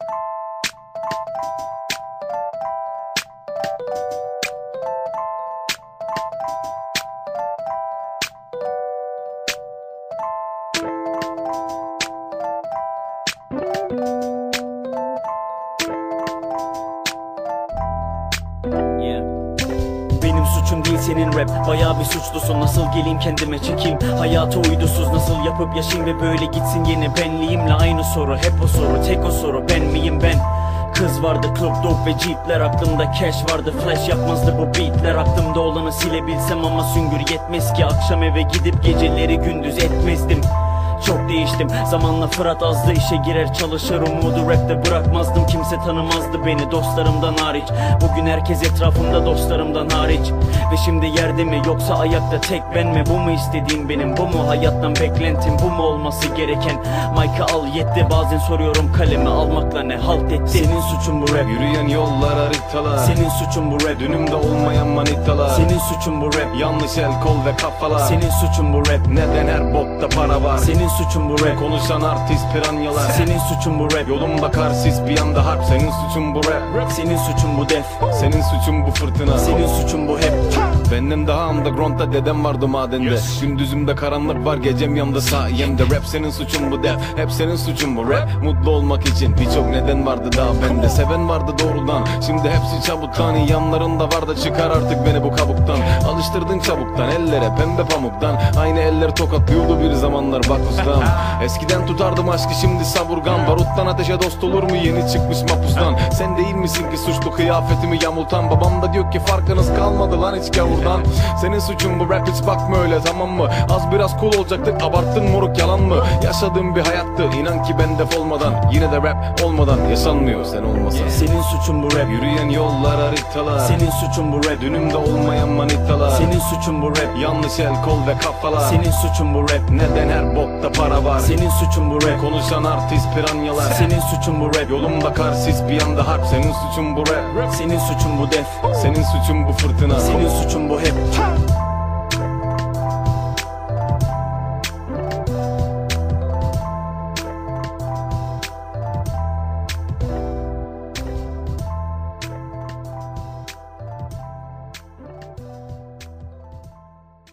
Benim suçum değil senin rap, bayağı bir suçlusun. Nasıl geleyim kendime çekeyim, hayatı uydusuz. Nasıl yapıp yaşayayım ve böyle gitsin yine benliğimle aynı soru. Hep o soru, tek o soru, ben miyim ben? Kız vardı, club, dope ve jeepler. Aklımda cash vardı, flash yapmazdı bu beatler. Aklımda olanı silebilsem ama süngür yetmez ki. Akşam eve gidip geceleri gündüz etmezdim. Çok değiştim, zamanla Fırat azdı, işe girer çalışır, umudu rapte bırakmazdım. Kimse tanımazdı beni dostlarımdan hariç. Bugün herkes etrafımda dostlarımdan hariç. Ve şimdi yerde mi yoksa ayakta tek ben mi? Bu mu istediğim benim, bu mu hayattan beklentim? Bu mu olması gereken? Mike'ı al yetti, bazen soruyorum kalemi almakla ne halt etti? Senin suçun bu rap, yürüyen yollar haritalar. senin suçun bu rap, Dünümde olmayan manitalar. senin suçun bu rap, Yanlış el kol ve kafalar. senin suçun bu rap, Neden her bokta para var? senin suçun bu rap, Konuşan artist piranyalar. senin suçun bu rap, Yolumda karsis bir anda harp. Senin suçun bu rap. senin suçun bu def, Senin suçun bu fırtına. senin suçun bu hep. Benden daha underground'da dedem vardı madende. Gündüzümde karanlık var, gecem yandı sayemde. Rap senin suçun bu def, hep senin suçun bu rap. Mutlu olmak için birçok neden vardı daha bende. Seven vardı doğrudan, şimdi hepsi çabuktan. Yanlarında var da çıkar artık beni bu kabuktan. Alıştırdın çabuktan ellere pembe pamuktan. Aynı eller tokatlıyordu bir zamanlar bak ustam. Eskiden tutardım aşkı, şimdi savurgan. Baruttan ateşe dost olur mu yeni çıkmış mapustan? Sen değil misin ki suçlu kıyafetimi yamultan? Babam da diyor ki farkınız kalmadı lan hiç gavurdan. Senin suçun bu rap, hiç bakma öyle tamam mı? Az biraz cool olacaktık, abarttın moruk yalan mı? Yaşadığım bir hayattı, inan ki ben def olmadan. Yine de rap olmadan yaşanmıyor sen olmasan. Senin suçun bu rap, Yürüyen yollar haritalar. senin suçun bu rap, Dünümde olmayan manitalar. senin suçun bu rap, Yanlış el kol ve kafalar. senin suçun bu rap, Neden her bokta para var? senin suçun bu rap, Konuşan artist piranyalar. senin suçun bu rap, Yolumda karsis bir anda harp. Senin suçun bu rap. senin suçun bu def, Senin suçun bu fırtına. senin suçun bu hep.